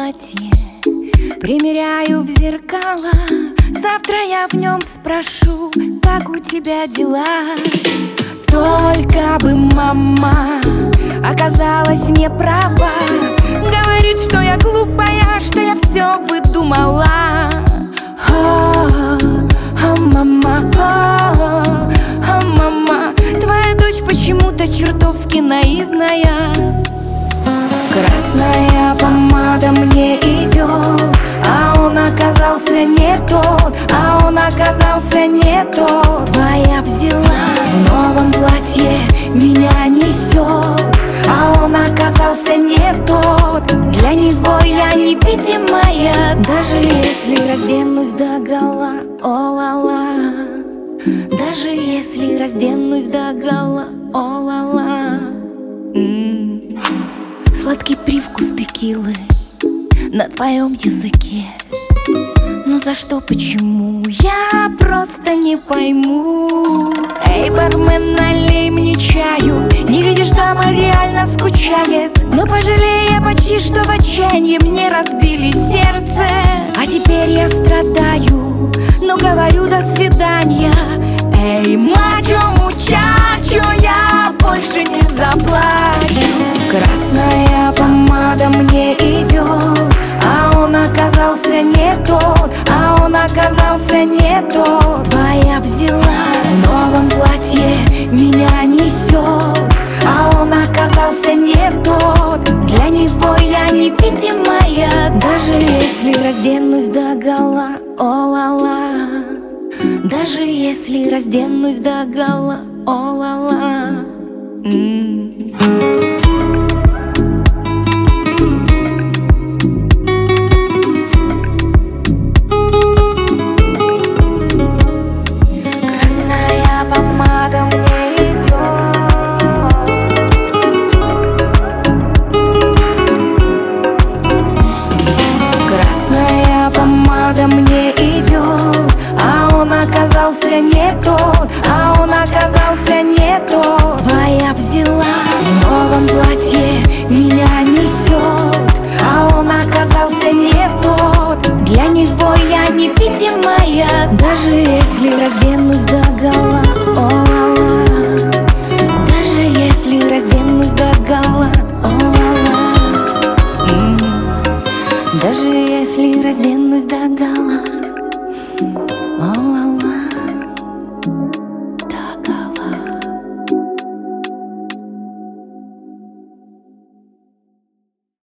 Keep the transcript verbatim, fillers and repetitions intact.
платье примеряю в зеркало. Завтра я в нем спрошу, как у тебя дела. Только бы мама оказалась не права, говорит, что я глупая, что я все выдумала. О, о, мама, о, о, мама, твоя дочь почему-то чертовски наивная. Красная помада мне идет, а он оказался не тот, а он оказался не тот. Твоя взяла в новом платье, меня несет, а он оказался не тот. Для него я невидимая, даже если разденусь догола, о-ла-ла. Даже если разденусь догола, о-ла-ла. М-м. Сладкий привкус текилы на твоем языке. Но за что, почему, я просто не пойму. Эй, бармен, налей мне чаю. Не видишь, дама реально скучает. Но пожалей я почти, что в отчаянии мне разбили сердце. А теперь я страдаю, но говорю до свидания. Эй, мачо, мучачо, я больше не заплачу. Красная помада мне идет, а он оказался не тот, а он оказался не тот. Твоя взяла в новом платье, меня несет, а он оказался не тот. Для него я невидимая, даже если разденусь догола, о-ла-ла. Даже если разденусь догола, о-ла-ла. М-м. Мне идет, а он оказался не тот, а он оказался не тот. Твоя взяла в новом платье, меня несет, а он оказался не тот. Для него я невидимая, даже если разденусь догола, о-ла-ла. Даже если разденусь догола, о-ла-ла. М-м. Даже если разденусь догола.